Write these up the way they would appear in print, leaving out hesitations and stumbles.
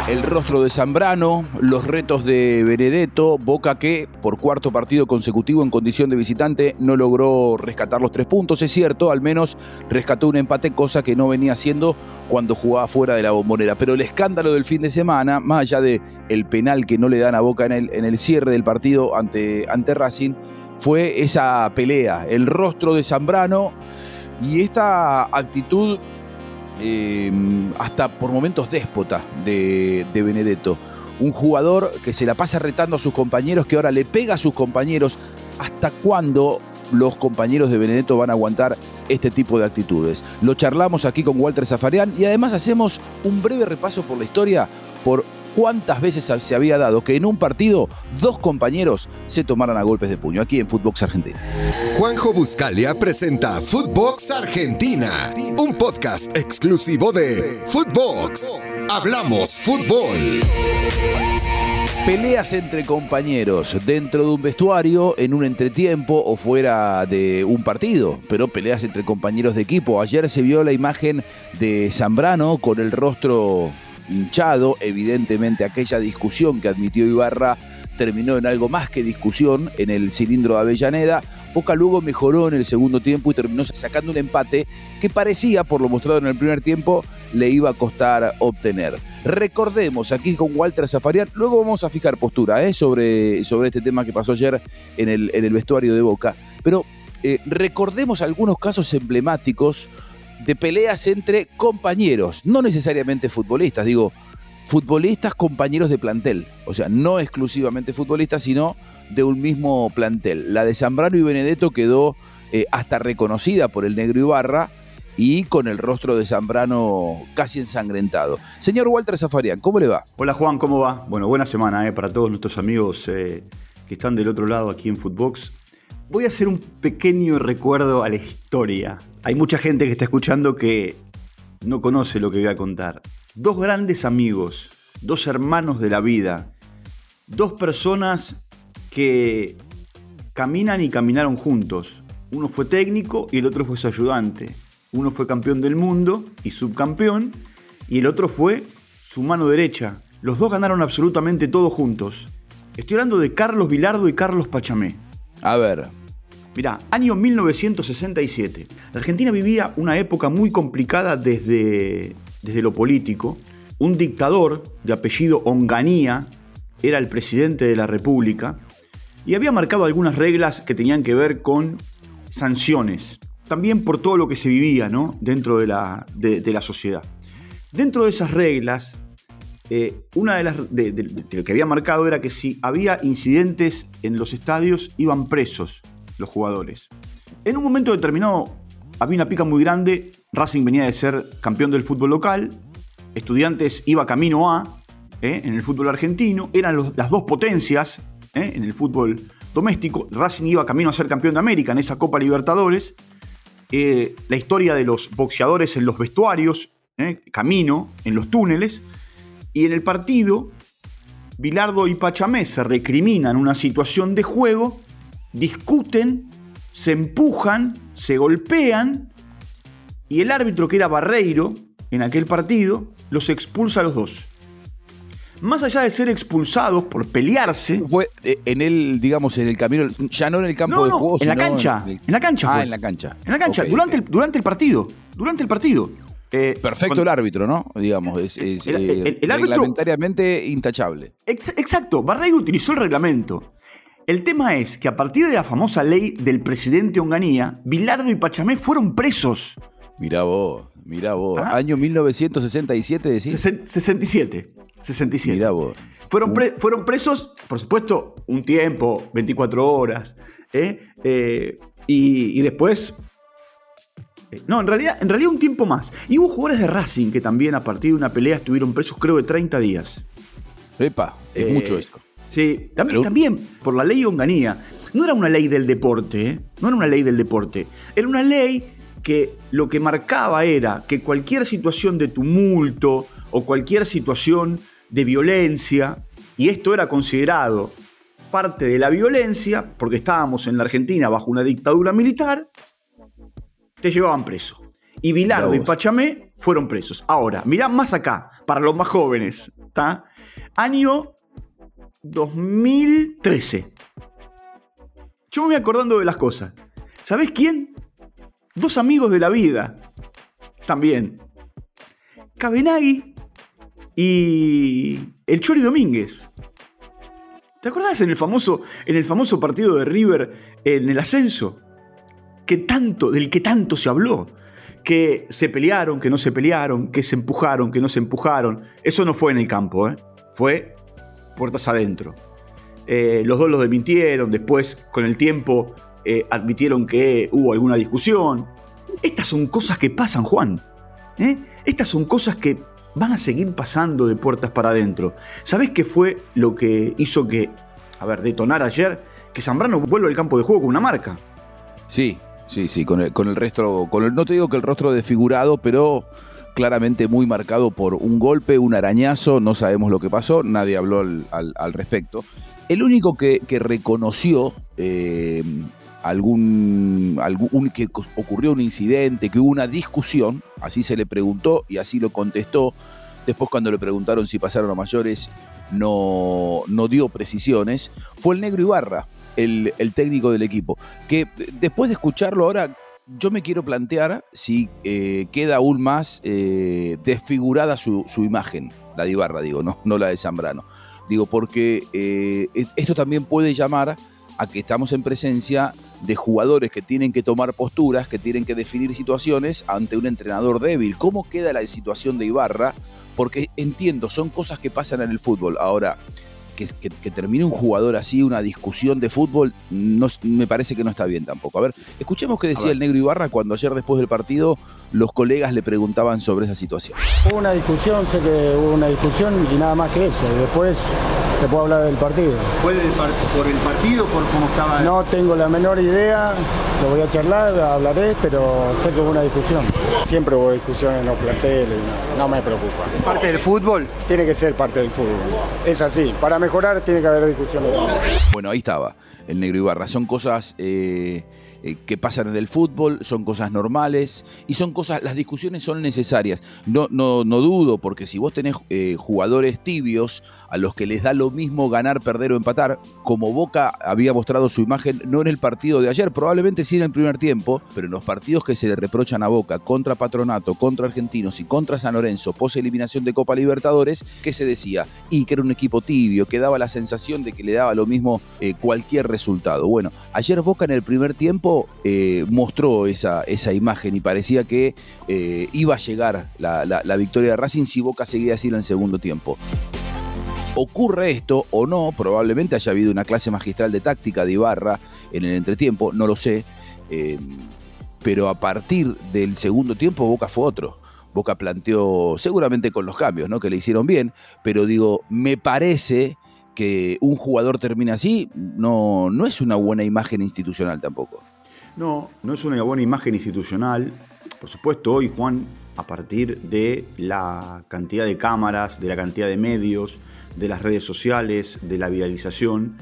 El rostro de Zambrano, los retos de Benedetto, Boca que por cuarto partido consecutivo en condición de visitante no logró rescatar los 3 puntos. Es cierto, al menos rescató un empate, cosa que no venía haciendo cuando jugaba fuera de la Bombonera. Pero el escándalo del fin de semana, más allá del penal que no le dan a Boca en el cierre del partido ante Racing, fue esa pelea, el rostro de Zambrano y esta actitud hasta por momentos déspota de Benedetto. Un jugador que se la pasa retando a sus compañeros, que ahora le pega a sus compañeros. ¿Hasta cuándo los compañeros de Benedetto van a aguantar este tipo de actitudes? Lo charlamos aquí con Walter Zafarian y además hacemos un breve repaso por la historia, por cuántas veces se había dado que en un partido 2 compañeros se tomaran a golpes de puño, aquí en Footbox Argentina. Juanjo Buscalia presenta Footbox Argentina, un podcast exclusivo de Footbox. Hablamos fútbol. Peleas entre compañeros dentro de un vestuario, en un entretiempo o fuera de un partido, pero peleas entre compañeros de equipo. Ayer se vio la imagen de Zambrano con el rostro hinchado. Evidentemente aquella discusión que admitió Ibarra terminó en algo más que discusión en el cilindro de Avellaneda. Boca luego mejoró en el segundo tiempo y terminó sacando un empate que parecía, por lo mostrado en el primer tiempo, le iba a costar obtener. Recordemos aquí con Walter Zafarian, luego vamos a fijar postura sobre este tema que pasó ayer en el vestuario de Boca, pero recordemos algunos casos emblemáticos de peleas entre compañeros, no necesariamente futbolistas, futbolistas compañeros de plantel, o sea, no exclusivamente futbolistas, sino de un mismo plantel. La de Zambrano y Benedetto quedó hasta reconocida por el negro Ibarra y con el rostro de Zambrano casi ensangrentado. Señor Walter Zafarian, ¿cómo le va? Hola Juan, ¿cómo va? Bueno, buena semana para todos nuestros amigos que están del otro lado aquí en Footbox. Voy a hacer un pequeño recuerdo a la historia. Hay mucha gente que está escuchando que no conoce lo que voy a contar. 2 grandes amigos, 2 hermanos de la vida, 2 personas que caminan y caminaron juntos. Uno fue técnico y el otro fue su ayudante. Uno fue campeón del mundo y subcampeón, y el otro fue su mano derecha. Los 2 ganaron absolutamente todo juntos. Estoy hablando de Carlos Bilardo y Carlos Pachamé. A ver. Mirá, año 1967. La Argentina vivía una época muy complicada desde lo político. Un dictador de apellido Onganía era el presidente de la República y había marcado algunas reglas que tenían que ver con sanciones. También por todo lo que se vivía, ¿no?, dentro de la sociedad. Dentro de esas reglas, una de lo que había marcado era que si había incidentes en los estadios, iban presos los jugadores. En un momento determinado había una pica muy grande. Racing venía de ser campeón del fútbol local, Estudiantes iba camino a, en el fútbol argentino, eran las 2 potencias en el fútbol doméstico. Racing iba camino a ser campeón de América en esa Copa Libertadores. La historia de los boxeadores en los vestuarios, camino en los túneles, y en el partido Bilardo y Pachamé se recriminan una situación de juego, discuten, se empujan, se golpean, y el árbitro, que era Barreiro en aquel partido, los expulsa a los 2. Más allá de ser expulsados por pelearse... Fue en el camino, ya no en el campo de juego, en la cancha. En la cancha fue. En la cancha. En la cancha, okay, durante el partido. Perfecto el árbitro, ¿no? Digamos, el reglamentariamente intachable. Exacto, Barreiro utilizó el reglamento. El tema es que a partir de la famosa ley del presidente Onganía, Bilardo y Pachamé fueron presos. Mirá vos. ¿Ah? Año 1967, decís. 67. Mirá vos. Fueron presos, por supuesto, un tiempo, 24 horas. Y después... No, en realidad un tiempo más. Y hubo jugadores de Racing que también a partir de una pelea estuvieron presos, creo, de 30 días. Epa, es mucho esto. Sí, también por la ley Onganía. No era una ley del deporte, no era una ley del deporte. Era una ley que lo que marcaba era que cualquier situación de tumulto o cualquier situación de violencia, y esto era considerado parte de la violencia, porque estábamos en la Argentina bajo una dictadura militar, te llevaban preso. y Bilardo y Pachamé fueron presos. Ahora, mirá más acá, para los más jóvenes, ¿tá? Año 2013. Yo me voy acordando de las cosas. ¿Sabés quién? Dos amigos de la vida. También. Cabenagui y el Chori Domínguez. ¿Te acordás en el famoso partido de River en el ascenso? Del que tanto se habló. Que se pelearon, que no se pelearon, que se empujaron, que no se empujaron. Eso no fue en el campo, ¿eh? Fue puertas adentro. Los dos los desmintieron, después con el tiempo admitieron que hubo alguna discusión. Estas son cosas que pasan, Juan. Estas son cosas que van a seguir pasando de puertas para adentro. ¿Sabés qué fue lo que hizo detonar ayer? Que Zambrano vuelva al campo de juego con una marca. Sí, con el rostro, no te digo que el rostro desfigurado, pero claramente muy marcado por un golpe, un arañazo, no sabemos lo que pasó, nadie habló al respecto. El único que reconoció que ocurrió un incidente, que hubo una discusión, así se le preguntó y así lo contestó. Después, cuando le preguntaron si pasaron a mayores, no dio precisiones. Fue el Negro Ibarra, el técnico del equipo, que después de escucharlo ahora, yo me quiero plantear si queda aún más desfigurada su imagen, la de Ibarra, digo, no la de Zambrano. Digo, porque esto también puede llamar a que estamos en presencia de jugadores que tienen que tomar posturas, que tienen que definir situaciones ante un entrenador débil. ¿Cómo queda la situación de Ibarra? Porque entiendo, son cosas que pasan en el fútbol. Ahora, que termine un jugador así, una discusión de fútbol, no, me parece que no está bien tampoco. A ver, escuchemos qué decía el Negro Ibarra cuando ayer, después del partido, los colegas le preguntaban sobre esa situación. Hubo una discusión, sé que hubo una discusión y nada más que eso. Y después te puedo hablar del partido. ¿Fue por el partido, por cómo estaba? No tengo la menor idea, lo voy a charlar, hablaré, pero sé que hubo una discusión. Siempre hubo discusión en los planteles, no me preocupa. ¿Parte del fútbol? Tiene que ser parte del fútbol, es así. Para mejorar tiene que haber discusiones. Bueno, ahí estaba el Negro Ibarra. Son cosas que pasan en el fútbol, son cosas normales y son cosas, las discusiones son necesarias. No dudo, porque si vos tenés jugadores tibios a los que les da lo mismo ganar, perder o empatar, como Boca había mostrado su imagen, no en el partido de ayer, probablemente sí en el primer tiempo, pero en los partidos que se le reprochan a Boca contra Patronato, contra Argentinos y contra San Lorenzo, pos eliminación de Copa Libertadores, ¿qué se decía? Y que era un equipo tibio, que daba la sensación de que le daba lo mismo cualquier resultado. Bueno, ayer Boca en el primer tiempo mostró esa imagen y parecía que iba a llegar la victoria de Racing si Boca seguía así en el segundo tiempo. ¿Ocurre esto o no? Probablemente haya habido una clase magistral de táctica de Ibarra en el entretiempo, no lo sé, pero a partir del segundo tiempo Boca fue otro. Boca planteó, seguramente con los cambios, ¿no?, que le hicieron bien, pero digo, me parece que un jugador termine así no es una buena imagen institucional tampoco. No es una buena imagen institucional. Por supuesto, hoy, Juan, a partir de la cantidad de cámaras, de la cantidad de medios, de las redes sociales, de la viralización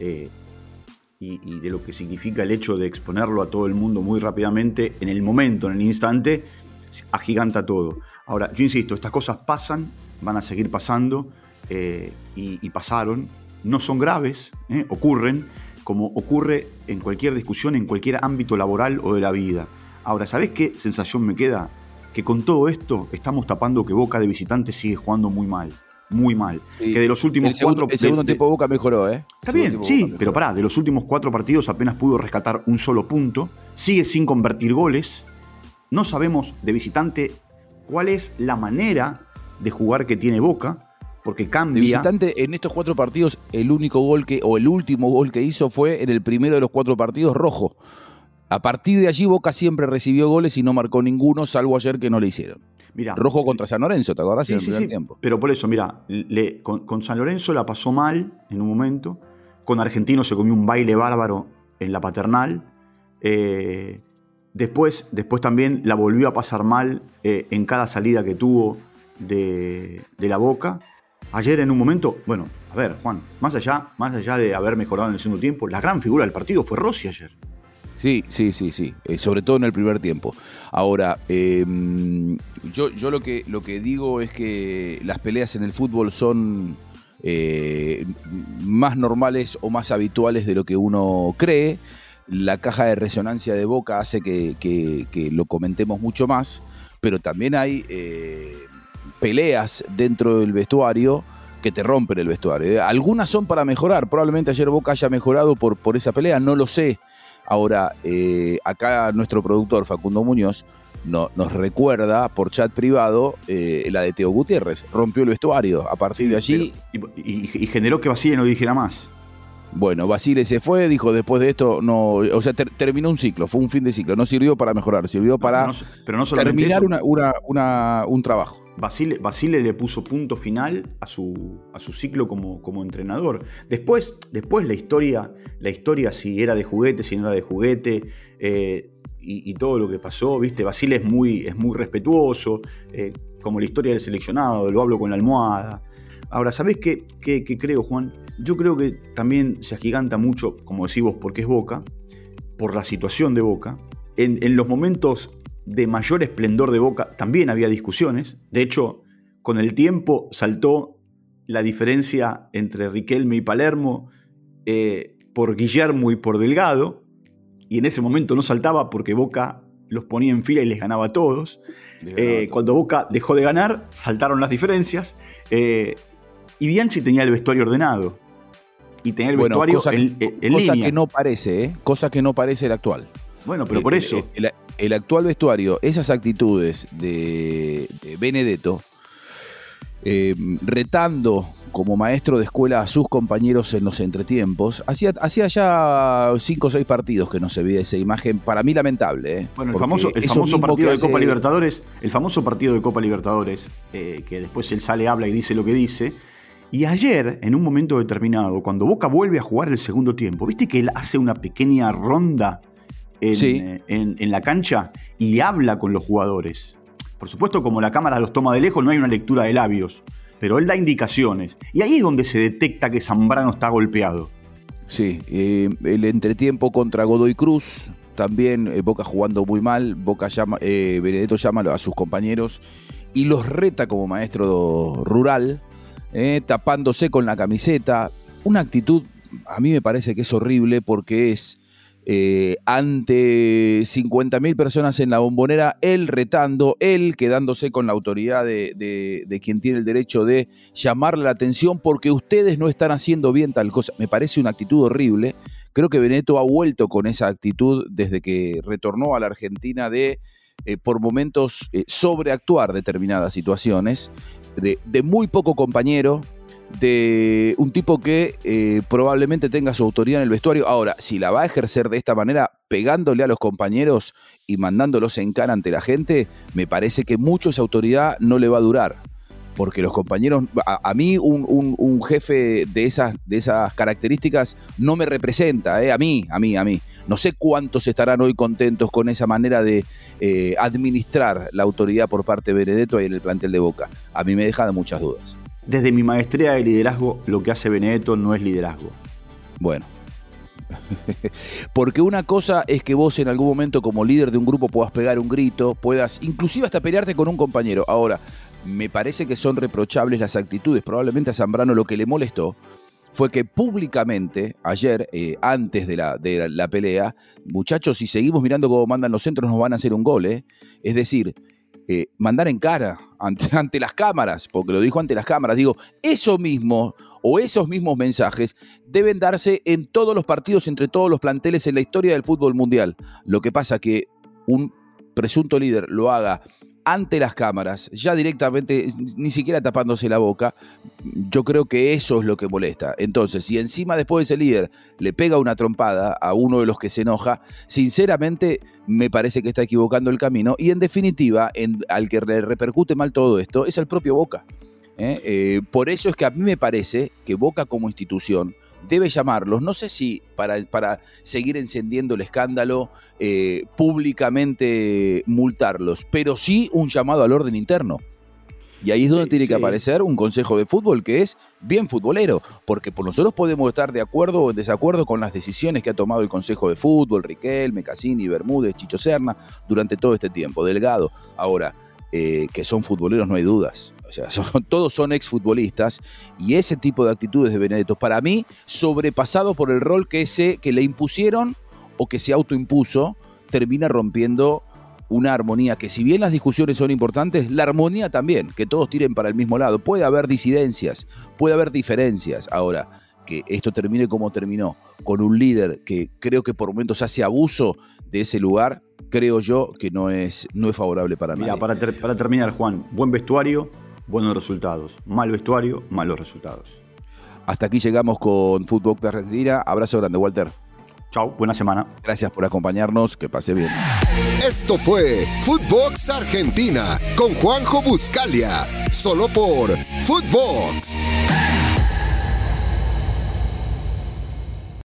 y de lo que significa el hecho de exponerlo a todo el mundo muy rápidamente, en el momento, en el instante, agiganta todo. Ahora, yo insisto, estas cosas pasan, van a seguir pasando y pasaron. No son graves, ocurren, como ocurre en cualquier discusión, en cualquier ámbito laboral o de la vida. Ahora, ¿sabés qué sensación me queda? Que con todo esto estamos tapando que Boca de visitante sigue jugando muy mal. Muy mal. Sí. Que de los últimos el segundo tiempo Boca mejoró, ¿eh? Está bien, sí, pero pará, de los últimos 4 partidos apenas pudo rescatar un solo punto. Sigue sin convertir goles. No sabemos de visitante cuál es la manera de jugar que tiene Boca, porque cambia. De visitante, en estos 4 partidos, el último gol que hizo fue en el primero de los 4 partidos, Rojo. A partir de allí, Boca siempre recibió goles y no marcó ninguno, salvo ayer que no le hicieron. Mirá, Rojo contra San Lorenzo, ¿te acordás? En el primer tiempo. Pero por eso, mirá, con San Lorenzo la pasó mal en un momento, con Argentino se comió un baile bárbaro en la Paternal, después también la volvió a pasar mal en cada salida que tuvo de la Boca. Ayer en un momento, bueno, a ver, Juan, más allá de haber mejorado en el segundo tiempo, la gran figura del partido fue Rossi ayer. Sí. Sobre todo en el primer tiempo. Ahora, yo lo que digo es que las peleas en el fútbol son más normales o más habituales de lo que uno cree. La caja de resonancia de Boca hace que lo comentemos mucho más, pero también hay peleas dentro del vestuario que te rompen el vestuario. Algunas son para mejorar. Probablemente ayer Boca haya mejorado por esa pelea, no lo sé. Ahora, acá nuestro productor Facundo Muñoz nos recuerda por chat privado la de Teo Gutiérrez. Rompió el vestuario. A partir de allí... Y generó que Basile no dijera más. Bueno, Basile se fue, dijo después de esto, no, o sea, terminó un ciclo, fue un fin de ciclo. No sirvió para mejorar, sirvió para terminar un trabajo. Basile le puso punto final a su ciclo como entrenador. Después la historia si era de juguete, si no era de juguete, y todo lo que pasó, ¿viste? Basile es muy respetuoso, como la historia del seleccionado, lo hablo con la almohada. Ahora, ¿sabés qué creo, Juan? Yo creo que también se agiganta mucho, como decís vos, porque es Boca, por la situación de Boca. En los momentos de mayor esplendor de Boca también había discusiones. De hecho, con el tiempo saltó la diferencia entre Riquelme y Palermo por Guillermo y por Delgado, y en ese momento no saltaba porque Boca los ponía en fila y les ganaba a todos. Cuando Boca dejó de ganar, saltaron las diferencias, y Bianchi tenía el vestuario ordenado, y tenía el vestuario en línea. Cosa que no parece, cosa que no parece el actual. Bueno, pero por eso... El actual vestuario, esas actitudes de Benedetto, retando como maestro de escuela a sus compañeros en los entretempos, hacía ya 5 o 6 partidos que no se veía esa imagen, para mí lamentable. Bueno, el famoso partido de Copa Libertadores, que después él sale, habla y dice lo que dice. Y ayer, en un momento determinado, cuando Boca vuelve a jugar el segundo tiempo, ¿viste que él hace una pequeña ronda en la cancha y habla con los jugadores? Por supuesto, como la cámara los toma de lejos, no hay una lectura de labios, pero él da indicaciones. Y ahí es donde se detecta que Zambrano está golpeado. Sí, el entretiempo contra Godoy Cruz, también Boca jugando muy mal. Benedetto llama a sus compañeros y los reta como maestro rural, tapándose con la camiseta. Una actitud, a mí me parece que es horrible, porque es ante 50.000 personas en la Bombonera, él retando, él quedándose con la autoridad de quien tiene el derecho de llamarle la atención porque ustedes no están haciendo bien tal cosa. Me parece una actitud horrible. Creo que Benedetto ha vuelto con esa actitud desde que retornó a la Argentina de por momentos sobreactuar determinadas situaciones, de muy poco compañero, de un tipo que probablemente tenga su autoridad en el vestuario. Ahora, si la va a ejercer de esta manera, pegándole a los compañeros y mandándolos en cara ante la gente, me parece que mucho esa autoridad no le va a durar. Porque los compañeros, a mí un jefe de esas características no me representa, a mí. No sé cuántos estarán hoy contentos con esa manera de administrar la autoridad por parte de Benedetto ahí en el plantel de Boca. A mí me deja de muchas dudas. Desde mi maestría de liderazgo, lo que hace Benedetto no es liderazgo. Bueno. Porque una cosa es que vos en algún momento como líder de un grupo puedas pegar un grito, puedas inclusive hasta pelearte con un compañero. Ahora, me parece que son reprochables las actitudes. Probablemente a Zambrano lo que le molestó fue que públicamente, ayer, antes de la pelea, muchachos, si seguimos mirando cómo mandan los centros nos van a hacer un gol, Es decir, mandar en cara ante las cámaras, porque lo dijo ante las cámaras. Digo, eso mismo o esos mismos mensajes deben darse en todos los partidos, entre todos los planteles en la historia del fútbol mundial. Lo que pasa que un presunto líder lo haga ante las cámaras, ya directamente, ni siquiera tapándose la boca, yo creo que eso es lo que molesta. Entonces, si encima después ese líder le pega una trompada a uno de los que se enoja, sinceramente me parece que está equivocando el camino y en definitiva, al que le repercute mal todo esto es al propio Boca. Por eso es que a mí me parece que Boca como institución debe llamarlos, no sé si para seguir encendiendo el escándalo, públicamente multarlos, pero sí un llamado al orden interno. Y ahí es donde tiene que aparecer un consejo de fútbol que es bien futbolero, porque por nosotros podemos estar de acuerdo o en desacuerdo con las decisiones que ha tomado el consejo de fútbol, Riquelme, Cassini, Bermúdez, Chicho Serna, durante todo este tiempo, Delgado. Ahora, que son futboleros no hay dudas. O sea, todos son exfutbolistas y ese tipo de actitudes de Benedetto, para mí, sobrepasado por el rol que le impusieron o que se autoimpuso, termina rompiendo una armonía que, si bien las discusiones son importantes, la armonía también, que todos tiren para el mismo lado. Puede haber disidencias, puede haber diferencias. Ahora, que esto termine como terminó, con un líder que creo que por momentos hace abuso de ese lugar, creo yo que no es favorable para mí. Mira, para terminar, Juan, buen vestuario, buenos resultados. Mal vestuario, malos resultados. Hasta aquí llegamos con Fútbol de Argentina. Abrazo grande, Walter. Chau, buena semana. Gracias por acompañarnos, que pase bien. Esto fue Footbox Argentina con Juanjo Buscalia, solo por Footbox.